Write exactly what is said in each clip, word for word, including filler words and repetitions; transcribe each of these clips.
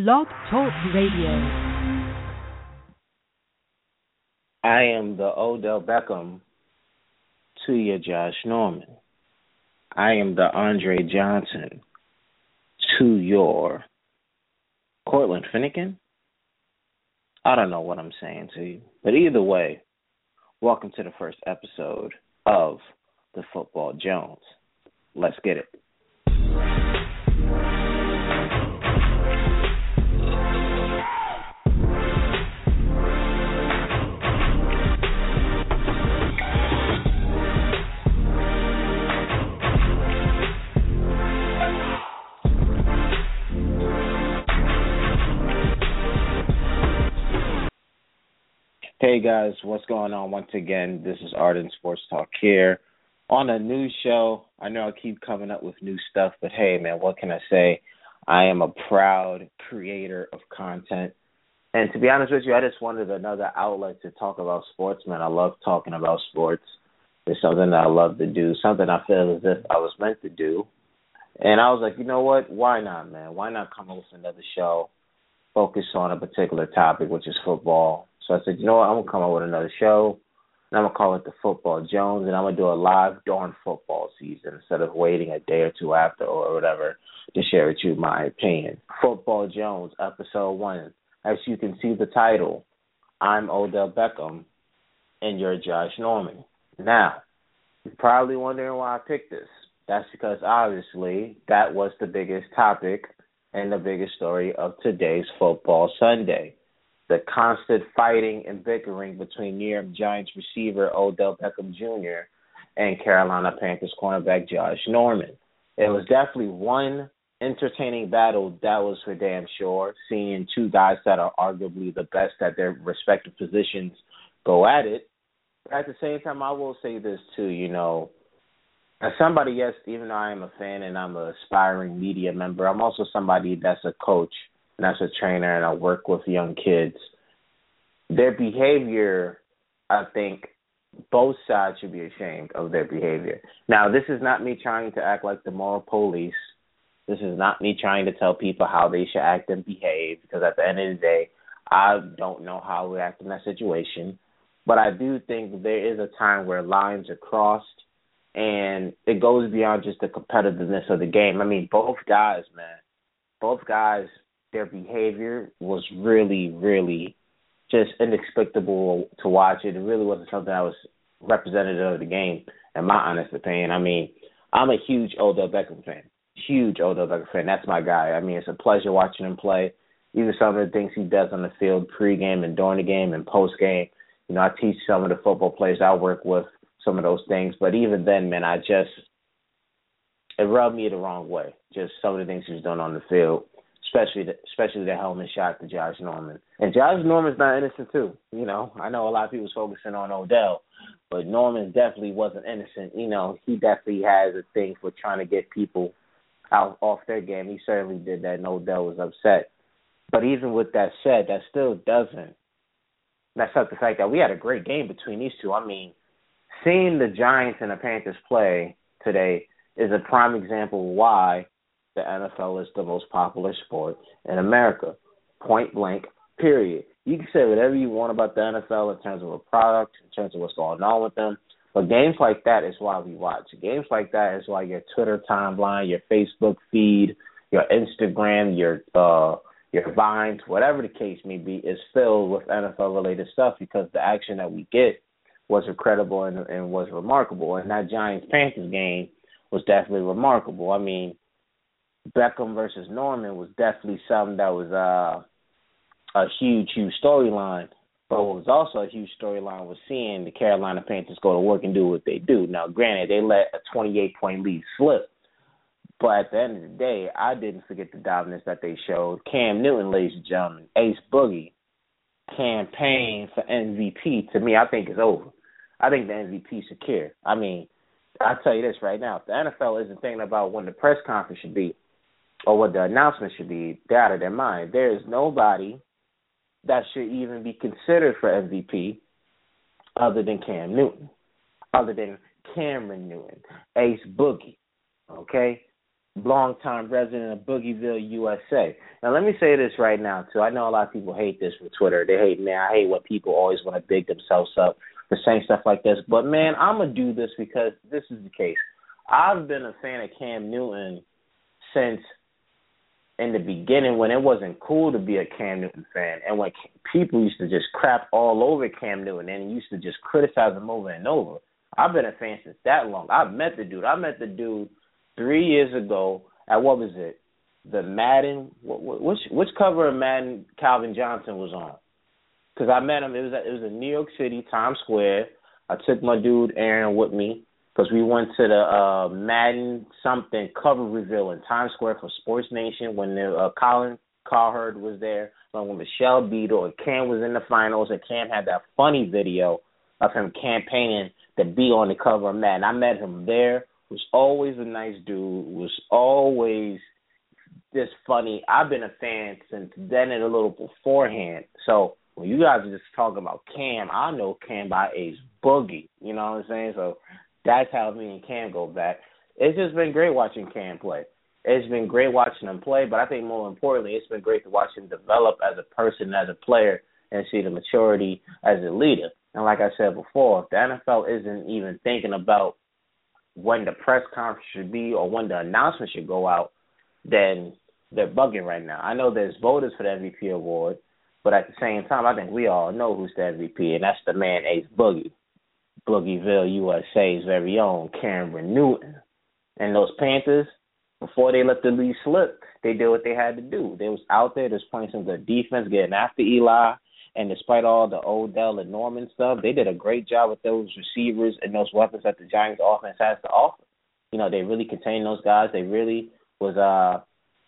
Blog Talk Radio. I am the Odell Beckham to your Josh Norman. I am the Andre Johnson to your Cortland Finnegan. I don't know what I'm saying to you, but either way, welcome to the first episode of the Football Jones. Let's get it. Hey guys, what's going on? Once again, this is Arden Sports Talk here on a new show. I know I keep coming up with new stuff, but hey man, what can I say? I am a proud creator of content. And to be honest with you, I just wanted another outlet to talk about sports, man. I love talking about sports. It's something that I love to do, something I feel as if I was meant to do. And I was like, you know what? Why not, man? Why not come up with another show, focus on a particular topic, which is football? So I said, you know what, I'm going to come up with another show, and I'm going to call it the Football Jones, and I'm going to do a live during football season instead of waiting a day or two after or whatever to share with you my opinion. Football Jones, Episode one. As you can see the title, I'm Odell Beckham, and you're Josh Norman. Now, you're probably wondering why I picked this. That's because, obviously, that was the biggest topic and the biggest story of today's Football Sunday. The constant fighting and bickering between New York Giants receiver Odell Beckham Junior and Carolina Panthers cornerback Josh Norman. It was definitely one entertaining battle, that was for damn sure, seeing two guys that are arguably the best at their respective positions go at it. But at the same time, I will say this too, you know, as somebody, yes, even though I am a fan and I'm an aspiring media member, I'm also somebody that's a coach. And that's a trainer, and I work with young kids. Their behavior, I think, both sides should be ashamed of their behavior. Now, this is not me trying to act like the moral police. This is not me trying to tell people how they should act and behave, because at the end of the day, I don't know how we act in that situation. But I do think there is a time where lines are crossed, and it goes beyond just the competitiveness of the game. I mean, both guys, man, both guys, their behavior was really, really just inexplicable to watch. It really wasn't something that was representative of the game, in my honest opinion. I mean, I'm a huge Odell Beckham fan, huge Odell Beckham fan. That's my guy. I mean, it's a pleasure watching him play. Even some of the things he does on the field, pregame and during the game and postgame. You know, I teach some of the football players I work with some of those things. But even then, man, I just, it rubbed me the wrong way, just some of the things he was doing on the field. Especially the, especially the helmet shot to Josh Norman. And Josh Norman's not innocent, too. You know, I know a lot of people's focusing on Odell, but Norman definitely wasn't innocent. You know, he definitely has a thing for trying to get people out off their game. He certainly did that, and Odell was upset. But even with that said, that still doesn't mess up the fact that we had a great game between these two. I mean, seeing the Giants and the Panthers play today is a prime example of why the N F L is the most popular sport in America, point blank, period. You can say whatever you want about the N F L in terms of a product, in terms of what's going on with them, but games like that is why we watch. Games like that is why your Twitter timeline, your Facebook feed, your Instagram, your uh, your Vines, whatever the case may be, is filled with N F L-related stuff because the action that we get was incredible and, and was remarkable. And that Giants-Panthers game was definitely remarkable. I mean, Beckham versus Norman was definitely something that was uh, a huge, huge storyline. But what was also a huge storyline was seeing the Carolina Panthers go to work and do what they do. Now, granted, they let a twenty-eight point lead slip. But at the end of the day, I didn't forget the dominance that they showed. Cam Newton, ladies and gentlemen, Ace Boogie, campaign for M V P, to me, I think is over. I think the M V P is secure. I mean, I'll tell you this right now. If the N F L isn't thinking about when the press conference should be, or what the announcement should be, they're out of their mind. There is nobody that should even be considered for M V P other than Cam Newton, other than Cameron Newton, Ace Boogie, okay? long-time resident of Boogieville, U S A. Now, let me say this right now, too. I know a lot of people hate this from Twitter. They hate, man, I hate when people always want to big themselves up for saying stuff like this. But, man, I'm going to do this because this is the case. I've been a fan of Cam Newton since in the beginning when it wasn't cool to be a Cam Newton fan and when people used to just crap all over Cam Newton and used to just criticize him over and over. I've been a fan since that long. I've met the dude. I met the dude three years ago at, what was it, the Madden, which, which cover of Madden Calvin Johnson was on? Because I met him. It was, at, it was in New York City, Times Square. I took my dude Aaron with me because we went to the uh, Madden something cover reveal in Times Square for Sports Nation when the, uh, Colin Cowherd was there, when Michelle Beadle and Cam was in the finals, and Cam had that funny video of him campaigning to be on the cover of Madden. I met him there. Was always a nice dude. Was always just funny. I've been a fan since then and a little beforehand. So when you guys are just talking about Cam, I know Cam by age boogie. You know what I'm saying? So that's how me and Cam go back. It's just been great watching Cam play. It's been great watching him play, but I think more importantly, it's been great to watch him develop as a person, as a player, and see the maturity as a leader. And like I said before, if the N F L isn't even thinking about when the press conference should be or when the announcement should go out, then they're bugging right now. I know there's voters for the M V P award, but at the same time, I think we all know who's the M V P, and that's the man Ace Boogie. Boogieville, U S A's very own Cameron Newton. And those Panthers, before they let the lead slip, they did what they had to do. They was out there just playing some good defense, getting after Eli. And despite all the Odell and Norman stuff, they did a great job with those receivers and those weapons that the Giants offense has to offer. You know, they really contained those guys. They really was uh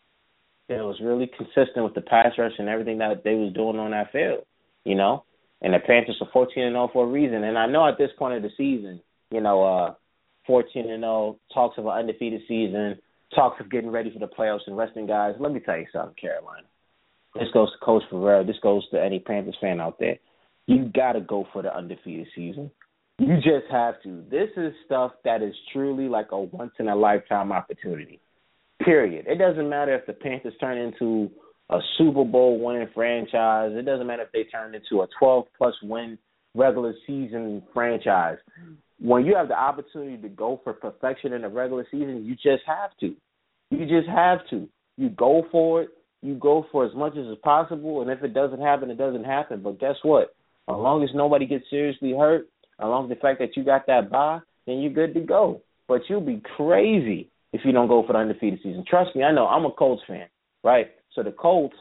it was really consistent with the pass rush and everything that they was doing on that field, you know. And the Panthers are fourteen and oh for a reason. And I know at this point of the season, you know, uh fourteen and oh, talks of an undefeated season, talks of getting ready for the playoffs and resting guys. Let me tell you something, Carolina. This goes to Coach Ferrell. This goes to any Panthers fan out there. You got to go for the undefeated season. You just have to. This is stuff that is truly like a once-in-a-lifetime opportunity, period. It doesn't matter if the Panthers turn into a Super Bowl winning franchise. It doesn't matter if they turn into a twelve-plus win regular season franchise. When you have the opportunity to go for perfection in the regular season, you just have to. You just have to. You go for it. You go for as much as is possible, and if it doesn't happen, it doesn't happen. But guess what? As long as nobody gets seriously hurt, as long as the fact that you got that bye, then you're good to go. But you'll be crazy if you don't go for the undefeated season. Trust me, I know. I'm a Colts fan, right? So the Colts,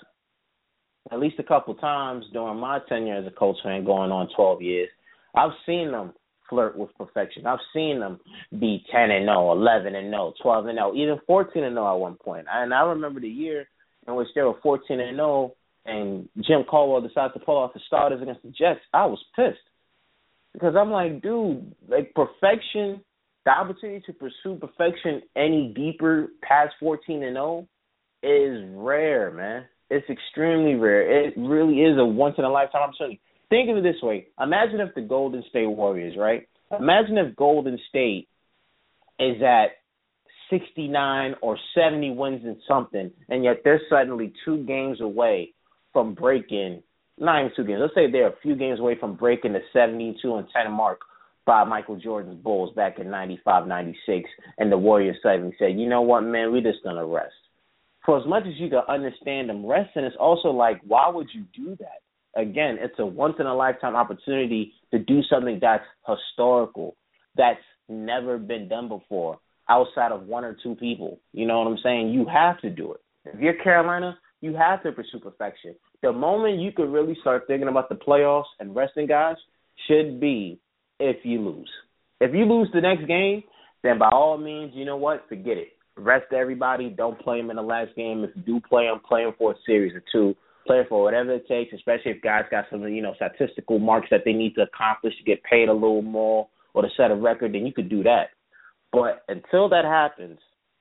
at least a couple times during my tenure as a Colts fan, going on twelve years, I've seen them flirt with perfection. I've seen them be ten and oh, eleven and oh, twelve and oh, even fourteen and oh at one point. And I remember the year in which they were fourteen and oh, and Jim Caldwell decided to pull off the starters against the Jets. I was pissed because I'm like, dude, like perfection, the opportunity to pursue perfection any deeper past fourteen and oh is rare, man. It's extremely rare. It really is a once in a lifetime opportunity. Think of it this way: imagine if the Golden State Warriors, right? Imagine if Golden State is at sixty-nine or seventy wins in something, and yet they're suddenly two games away from breaking, not even two games, let's say they're a few games away from breaking the seventy-two and ten mark by Michael Jordan's Bulls back in ninety-five ninety-six, and the Warriors suddenly said, you know what, man, we're just going to rest. For as much as you can understand them resting, it's also like, why would you do that? Again, it's a once-in-a-lifetime opportunity to do something that's historical, that's never been done before, outside of one or two people. You know what I'm saying? You have to do it. If you're Carolina, you have to pursue perfection. The moment you could really start thinking about the playoffs and resting guys should be if you lose. If you lose the next game, then by all means, you know what? Forget it. Rest everybody. Don't play them in the last game. If you do play them, play them for a series or two. Play for whatever it takes, especially if guys got some, you know, statistical marks that they need to accomplish to get paid a little more or to set a record, then you could do that. But until that happens,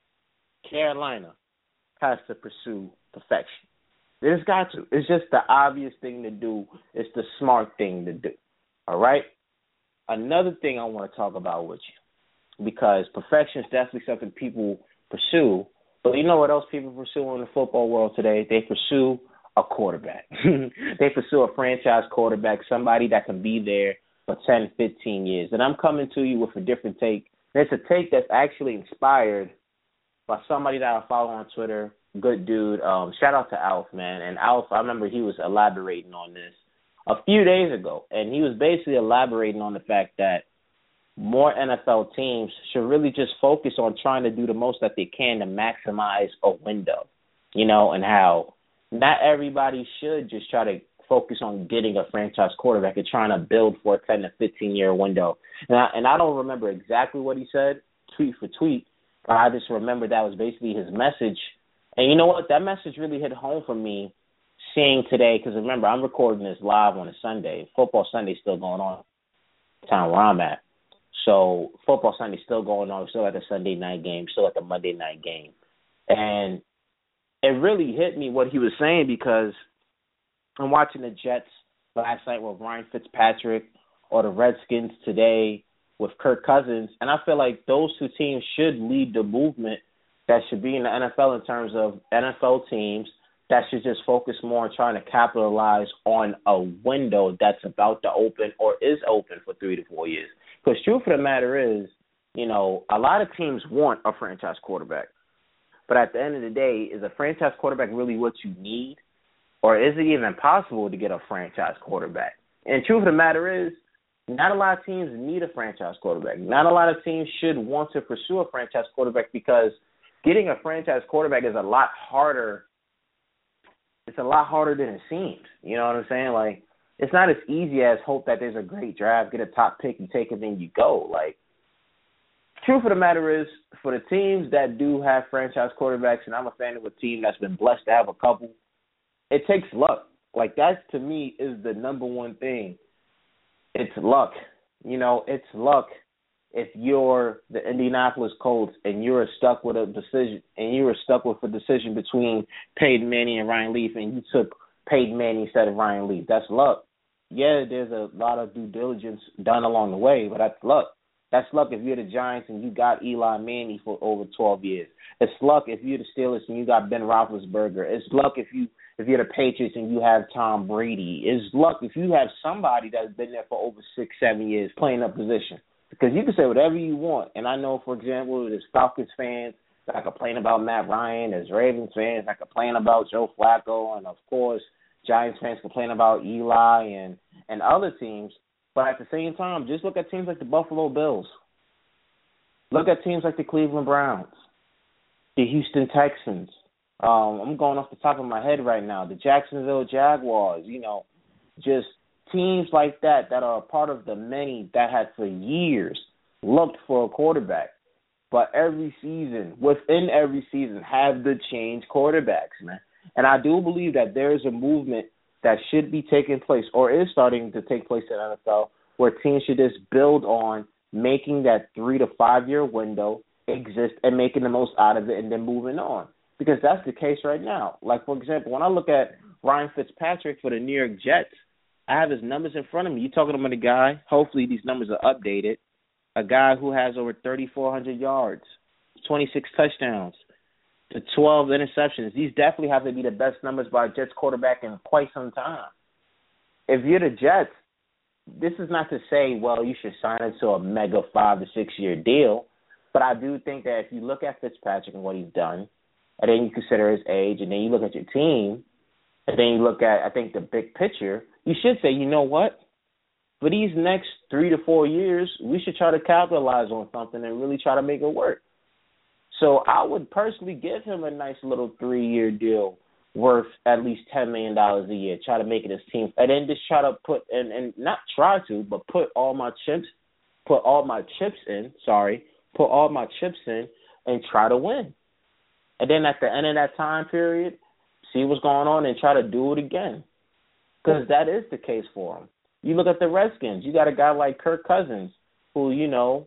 Carolina has to pursue perfection. It's got to. It's just the obvious thing to do. It's the smart thing to do. All right? Another thing I want to talk about with you, because perfection is definitely something people pursue, But you know what else people pursue in the football world today? They pursue a quarterback. They pursue a franchise quarterback, somebody that can be there for ten, fifteen years. And I'm coming to you with a different take. And it's a take that's actually inspired by somebody that I follow on Twitter, good dude. Um, shout out to Alf, man. And Alf, I remember he was elaborating on this a few days ago. And he was basically elaborating on the fact that more N F L teams should really just focus on trying to do the most that they can to maximize a window, you know, and how not everybody should just try to focus on getting a franchise quarterback and trying to build for a ten to fifteen-year window. And I, and I don't remember exactly what he said, tweet for tweet, but I just remember that was basically his message. And you know what? That message really hit home for me seeing today, because remember, I'm recording this live on a Sunday. Football Sunday's still going on in the town where I'm at. So Football Sunday's still going on. We're still at the Sunday night game, still at the Monday night game. And it really hit me what he was saying, because I'm watching the Jets last night with Ryan Fitzpatrick, or the Redskins today with Kirk Cousins, and I feel like those two teams should lead the movement that should be in the N F L in terms of N F L teams that should just focus more on trying to capitalize on a window that's about to open or is open for three to four years. Because truth of the matter is, you know, a lot of teams want a franchise quarterback. But at the end of the day, is a franchise quarterback really what you need? Or is it even possible to get a franchise quarterback? And truth of the matter is, not a lot of teams need a franchise quarterback. Not a lot of teams should want to pursue a franchise quarterback, because getting a franchise quarterback is a lot harder. It's a lot harder than it seems. You know what I'm saying? Like, it's not as easy as hope that there's a great draft, get a top pick, you take it, then you go. Like, truth of the matter is, for the teams that do have franchise quarterbacks, and I'm a fan of a team that's been blessed to have a couple, it takes luck. Like, that, to me, is the number one thing. It's luck. You know, it's luck if you're the Indianapolis Colts and you're stuck with a decision, and you were stuck with a decision between Peyton Manning and Ryan Leaf, and you took Peyton Manning instead of Ryan Leaf. That's luck. Yeah, there's a lot of due diligence done along the way, but that's luck. That's luck if you're the Giants and you got Eli Manning for over twelve years. It's luck if you're the Steelers and you got Ben Roethlisberger. It's luck if you if you're the Patriots and you have Tom Brady. It's luck if you have somebody that's been there for over six, seven years playing a position. Because you can say whatever you want. And I know, for example, there's Falcons fans that complain about Matt Ryan. There's Ravens fans that complain about Joe Flacco. And, of course, Giants fans complain about Eli and, and other teams. But at the same time, just look at teams like the Buffalo Bills. Look at teams like the Cleveland Browns, the Houston Texans. Um, I'm going off the top of my head right now. The Jacksonville Jaguars, you know, just teams like that that are a part of the many that had for years looked for a quarterback. But every season, within every season, have to change quarterbacks, man. And I do believe that there is a movement that should be taking place, or is starting to take place in the N F L, where teams should just build on making that three to five year window exist and making the most out of it and then moving on. Because that's the case right now. Like, for example, when I look at Ryan Fitzpatrick for the New York Jets, I have his numbers in front of me. You're talking about a guy, hopefully these numbers are updated, a guy who has over thirty-four hundred yards, twenty-six touchdowns, to twelve interceptions. These definitely have to be the best numbers by a Jets quarterback in quite some time. If you're the Jets, this is not to say, well, you should sign into a mega five to six year deal, but I do think that if you look at Fitzpatrick and what he's done, and then you consider his age, and then you look at your team, and then you look at, I think, the big picture, you should say, you know what? For these next three to four years, we should try to capitalize on something and really try to make it work. So I would personally give him a nice little three-year deal worth at least ten million dollars a year, try to make it his team, and then just try to put, and, and not try to, but put all my chips, put all my chips in, sorry, put all my chips in and try to win. And then at the end of that time period, see what's going on and try to do it again. Because that is the case for him. You look at the Redskins. You got a guy like Kirk Cousins who, you know,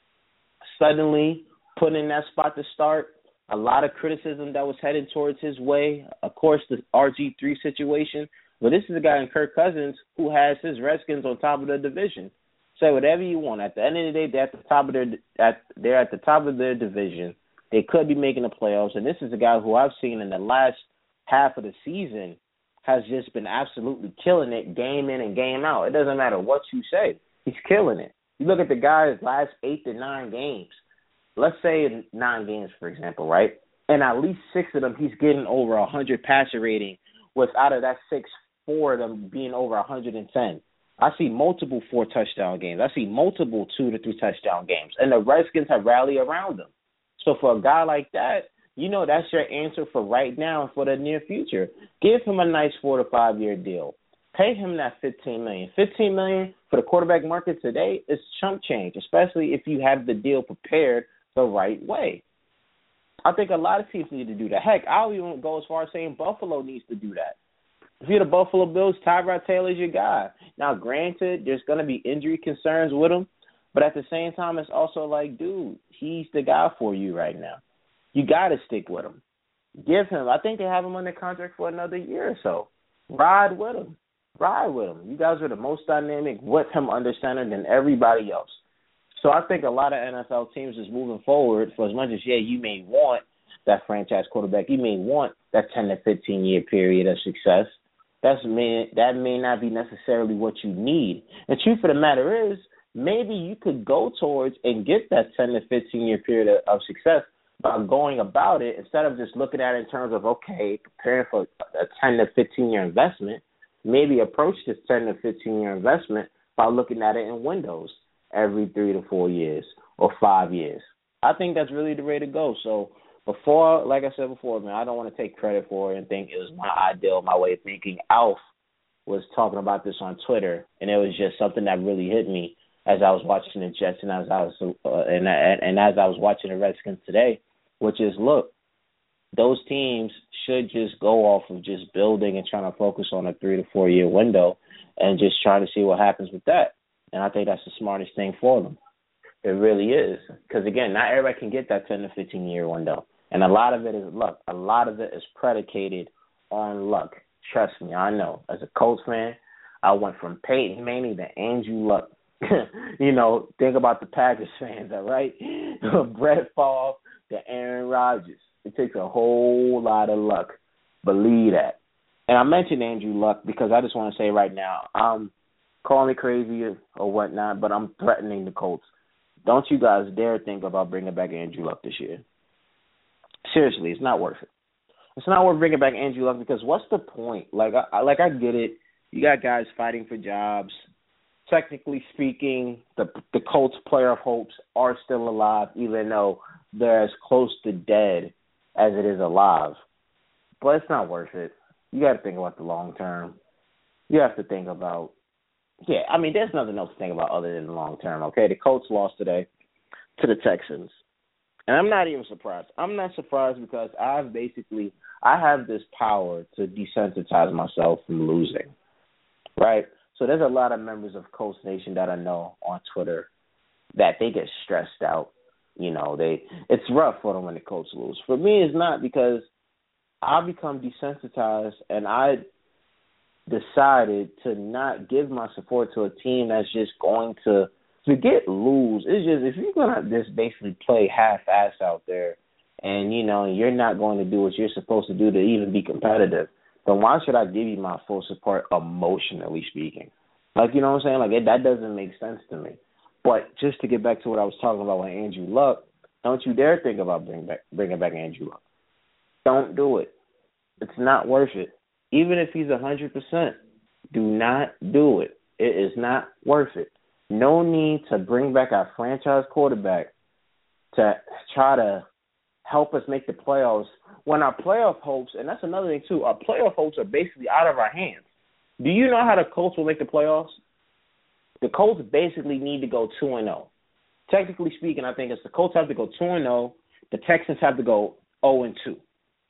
suddenly put in that spot to start. A lot of criticism that was headed towards his way. Of course, the R G three situation. But this is a guy in Kirk Cousins who has his Redskins on top of the division. Say whatever you want. At the end of the day, they're at the top of their at they're at the top of their division, They could be making the playoffs, and this is a guy who I've seen in the last half of the season has just been absolutely killing it game in and game out. It doesn't matter what you say. He's killing it. You look at the guy's last eight to nine games. Let's say nine games, for example, right? And at least six of them, he's getting over one hundred passer rating, with out of that six, four of them being over one hundred ten. I see multiple four-touchdown games. I see multiple two- to three-touchdown games. And the Redskins have rallied around him. So for a guy like that, you know that's your answer for right now and for the near future. Give him a nice four- to five-year deal. Pay him that fifteen million dollars. fifteen million dollars for the quarterback market today is chump change, especially if you have the deal prepared the right way. I think a lot of teams need to do that. Heck, I'll even go as far as saying Buffalo needs to do that. If you're the Buffalo Bills, Tyrod Taylor's your guy. Now, granted, there's going to be injury concerns with him, but at the same time, it's also like, dude, he's the guy for you right now. You got to stick with him. Give him. I think they have him under contract for another year or so. Ride with him. Ride with him. You guys are the most dynamic with him under center than everybody else. So I think a lot of N F L teams is moving forward for as much as, yeah, you may want that franchise quarterback. You may want that ten to fifteen-year period of success. That's may, that may not be necessarily what you need. The truth of the matter is, maybe you could go towards and get that ten to fifteen-year period of, of success by going about it instead of just looking at it in terms of, okay, preparing for a ten to fifteen-year investment. Maybe approach this ten to fifteen-year investment by looking at it in windows every three to four years or five years. I think that's really the way to go. So before, like I said before, man, I don't want to take credit for it and think it was my ideal, my way of thinking. Alf was talking about this on Twitter, and it was just something that really hit me as I was watching the Jets and as I was uh, and, and and as I was watching the Redskins today, which is, look, those teams should just go off of just building and trying to focus on a three to four year window and just trying to see what happens with that. And I think that's the smartest thing for them. It really is. Because, again, not everybody can get that ten to fifteen-year window. And a lot of it is luck. A lot of it is predicated on luck. Trust me, I know. As a Colts fan, I went from Peyton Manning to Andrew Luck. You know, think about the Packers fans, all right? Brett Favre to Aaron Rodgers. It takes a whole lot of luck. Believe that. And I mentioned Andrew Luck because I just want to say right now, um, call me crazy or whatnot, but I'm threatening the Colts. Don't you guys dare think about bringing back Andrew Luck this year. Seriously, it's not worth it. It's not worth bringing back Andrew Luck because what's the point? Like, I, like I get it. You got guys fighting for jobs. Technically speaking, the the Colts' playoff hopes are still alive, even though they're as close to dead as it is alive. But it's not worth it. You got to think about the long term. You have to think about, yeah, I mean, there's nothing else to think about other than the long term, okay? The Colts lost today to the Texans. And I'm not even surprised. I'm not surprised because I've basically, I have this power to desensitize myself from losing, right? So there's a lot of members of Colts Nation that I know on Twitter that they get stressed out. You know, they it's rough for them when the Colts lose. For me, it's not because I become desensitized and I decided to not give my support to a team that's just going to forget lose. It's just if you're gonna just basically play half-ass out there, and you know you're not going to do what you're supposed to do to even be competitive, then why should I give you my full support emotionally speaking? Like, you know what I'm saying? Like it, that doesn't make sense to me. But just to get back to what I was talking about with Andrew Luck, don't you dare think about bringing back bringing back Andrew Luck. Don't do it. It's not worth it. Even if he's one hundred percent, do not do it. It is not worth it. No need to bring back our franchise quarterback to try to help us make the playoffs when our playoff hopes, and that's another thing too, our playoff hopes are basically out of our hands. Do you know how the Colts will make the playoffs? The Colts basically need to go two and oh. Technically speaking, I think it's the Colts have to go two and oh, the Texans have to go oh and two.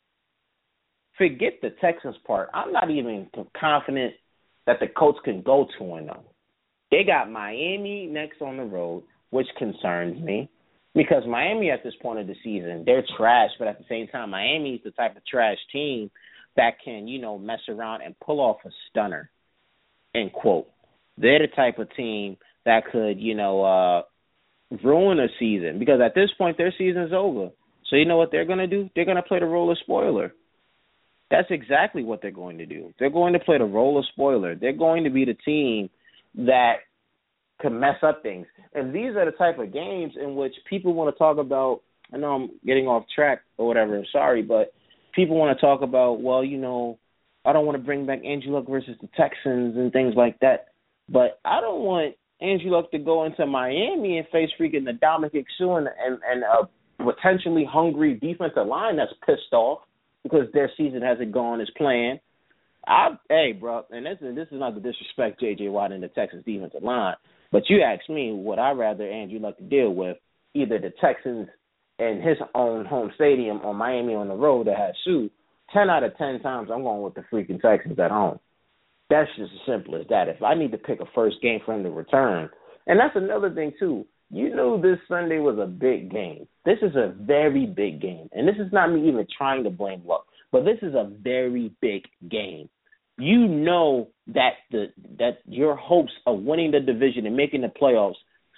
Forget the Texans part. I'm not even confident that the Colts can go two and oh. They got Miami next on the road, which concerns me because Miami at this point of the season, they're trash, but at the same time, Miami is the type of trash team that can, you know, mess around and pull off a stunner, end quote. They're the type of team that could, you know, uh, ruin a season because at this point, their season's over. So you know what they're going to do? They're going to play the role of spoiler. That's exactly what they're going to do. They're going to play the role of spoiler. They're going to be the team that can mess up things. And these are the type of games in which people want to talk about. I know I'm getting off track or whatever. I'm sorry, but people want to talk about, well, you know, I don't want to bring back Andrew Luck versus the Texans and things like that. But I don't want Andrew Luck to go into Miami and face freaking the Dominic Sue and, and, and a potentially hungry defensive line that's pissed off because their season hasn't gone as planned. I, hey, bro, and this is, this is not to disrespect J J. Watt and the Texans defensive line, but you ask me, would I rather Andrew Luck to deal with either the Texans in his own home stadium or Miami on the road that has Sue? Ten out of ten times, I'm going with the freaking Texans at home. That's just as simple as that. If I need to pick a first game for him to return, and that's another thing, too. You knew this Sunday was a big game. This is a very big game. And this is not me even trying to blame Luck, but this is a very big game. You know that the that your hopes of winning the division and making the playoffs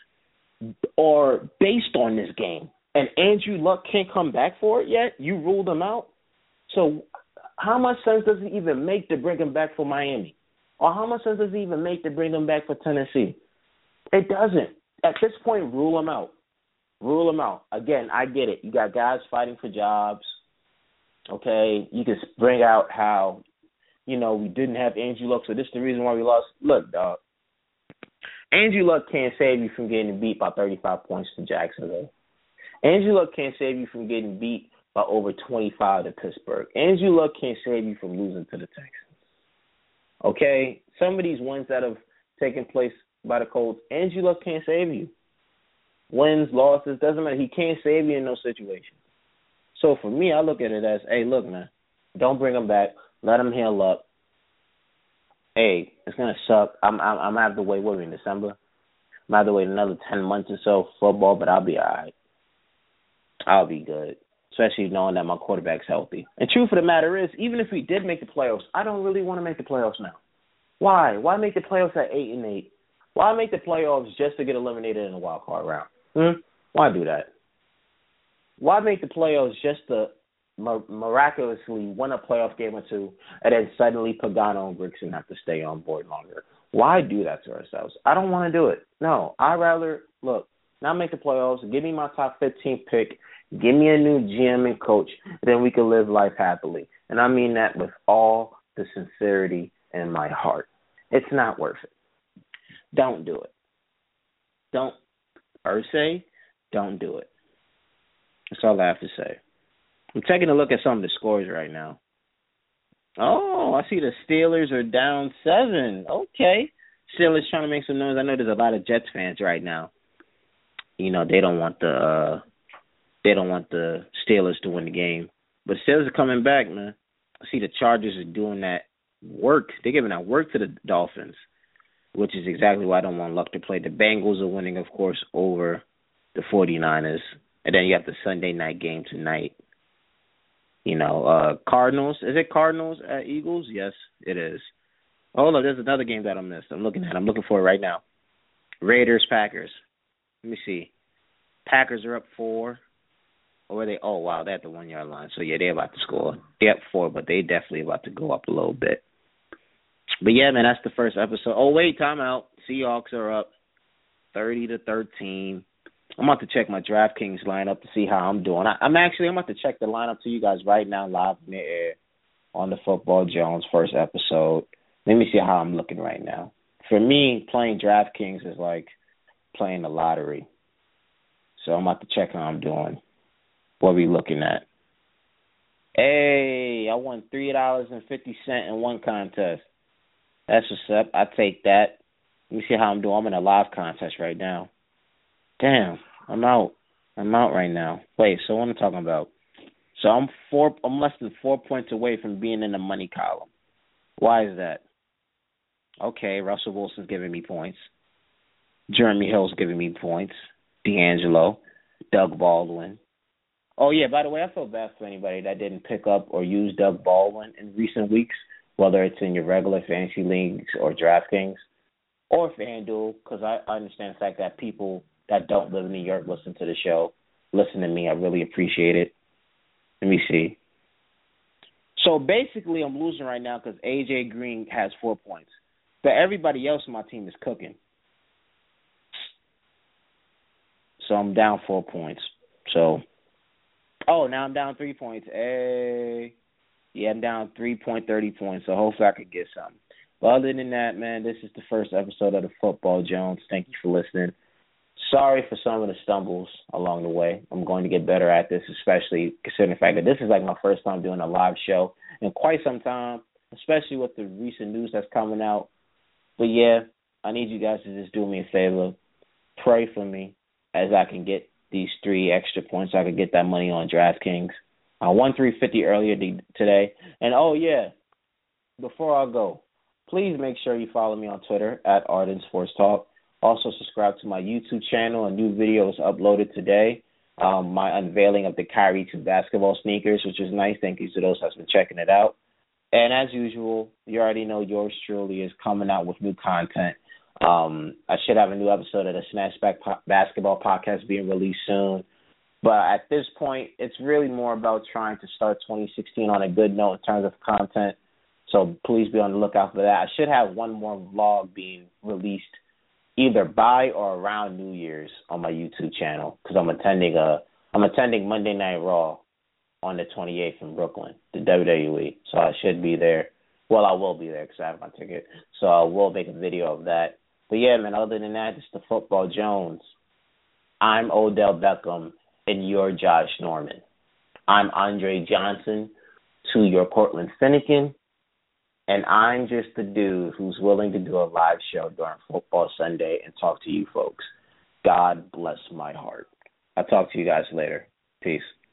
are based on this game. And Andrew Luck can't come back for it yet? You ruled him out? So how much sense does it even make to bring him back for Miami? Or how much sense does it even make to bring him back for Tennessee? It doesn't. At this point, rule him out. Rule him out. Again, I get it. You got guys fighting for jobs. Okay? You can bring out how, you know, we didn't have Andrew Luck, so this is the reason why we lost. Look, dog. Andrew Luck can't save you from getting beat by thirty-five points to Jacksonville. Andrew Luck can't save you from getting beat by over twenty-five to Pittsburgh. Andrew Luck can't save you from losing to the Texans. Okay? Some of these wins that have taken place by the Colts, Andrew Luck can't save you. Wins, losses, doesn't matter. He can't save you in those situations. So for me, I look at it as, hey, look, man, don't bring him back. Let him heal up. Hey, it's going to suck. I'm I'm, I'm going to have to wait, what, in December? I'm going to have to wait another ten months or so for football, but I'll be all right. I'll be good, especially knowing that my quarterback's healthy. And truth of the matter is, even if we did make the playoffs, I don't really want to make the playoffs now. Why? Why make the playoffs at eight and eight? Why make the playoffs just to get eliminated in the wild card round? Hmm? Why do that? Why make the playoffs just to miraculously win a playoff game or two and then suddenly Pagano and Grigson have to stay on board longer? Why do that to ourselves? I don't want to do it. No, I'd rather, look, not make the playoffs, give me my top fifteen pick, give me a new G M and coach, then we can live life happily. And I mean that with all the sincerity in my heart. It's not worth it. Don't do it. Don't, Irsay, don't do it. That's all I have to say. I'm taking a look at some of the scores right now. Oh, I see the Steelers are down seven. Okay. Steelers trying to make some noise. I know there's a lot of Jets fans right now. You know, they don't want the uh, they don't want the Steelers to win the game. But Steelers are coming back, man. I see the Chargers are doing that work. They're giving that work to the Dolphins, which is exactly why I don't want Luck to play. The Bengals are winning, of course, over the 49ers. And then you have the Sunday night game tonight. You know, uh, Cardinals. Is it Cardinals at Eagles? Yes, it is. Oh, look, there's another game that I missed. I'm looking at it. I'm looking for it right now. Raiders, Packers. Let me see. Packers are up four. Or are they? Oh, wow, they're at the one-yard line. So, yeah, they're about to score. They're up four, but they definitely about to go up a little bit. But, yeah, man, that's the first episode. Oh, wait, timeout. Seahawks are up thirty to thirteen. I'm about to check my DraftKings lineup to see how I'm doing. I, I'm actually, I'm about to check the lineup to you guys right now live in the air on the Football Jones first episode. Let me see how I'm looking right now. For me, playing DraftKings is like playing the lottery. So I'm about to check how I'm doing. What are we looking at? Hey, I won three dollars and fifty cents in one contest. That's what's up. I take that. Let me see how I'm doing. I'm in a live contest right now. Damn, I'm out. I'm out right now. Wait, so what am I talking about? So I'm four. I'm less than four points away from being in the money column. Why is that? Okay, Russell Wilson's giving me points. Jeremy Hill's giving me points. D'Angelo, Doug Baldwin. Oh, yeah, by the way, I feel bad for anybody that didn't pick up or use Doug Baldwin in recent weeks, whether it's in your regular fantasy leagues or DraftKings or FanDuel, because I understand the fact that people that don't live in New York listen to the show. listen to me. I really appreciate it. Let me see. So basically, I'm losing right now because A J Green has four points. But everybody else on my team is cooking. So I'm down four points. So, oh, now I'm down three points. Hey. Yeah, I'm down three point three zero points, so hopefully I could get something. But other than that, man, this is the first episode of the Football Jones. Thank you for listening. Sorry for some of the stumbles along the way. I'm going to get better at this, especially considering the fact that this is like my first time doing a live show in quite some time, especially with the recent news that's coming out. But, yeah, I need you guys to just do me a favor. Pray for me as I can get these three extra points. So I can get that money on DraftKings. I won three fifty earlier today. And, oh, yeah, before I go, please make sure you follow me on Twitter at Arden Sports Talk. Also, subscribe to my YouTube channel. A new video was uploaded today. Um, my unveiling of the Kyrie two basketball sneakers, which is nice. Thank you to those that's been checking it out. And as usual, you already know yours truly is coming out with new content. Um, I should have a new episode of the Snatchback po- Basketball Podcast being released soon. But at this point, it's really more about trying to start twenty sixteen on a good note in terms of content. So please be on the lookout for that. I should have one more vlog being released either by or around New Year's on my YouTube channel because I'm attending a I'm attending Monday Night Raw on the twenty-eighth in Brooklyn, the W W E. So I should be there. Well, I will be there because I have my ticket. So I will make a video of that. But yeah, man, other than that, it's the Football Jones. I'm Odell Beckham and you're Josh Norman. I'm Andre Johnson to your Cortland Finnegan. And I'm just the dude who's willing to do a live show during Football Sunday and talk to you folks. God bless my heart. I'll talk to you guys later. Peace.